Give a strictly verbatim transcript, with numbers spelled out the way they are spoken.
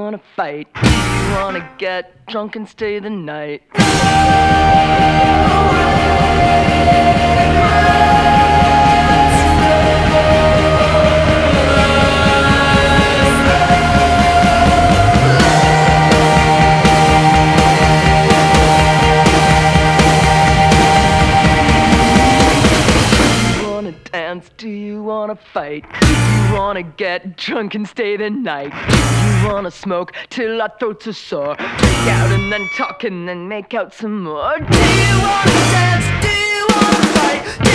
wanna fight? Do you wanna get drunk and stay the night? Dance? Do you wanna fight? Do you wanna get drunk and stay the night? Do you wanna smoke till our throats are sore? Make out and then talk and then make out some more. Do you wanna dance? Do you wanna fight?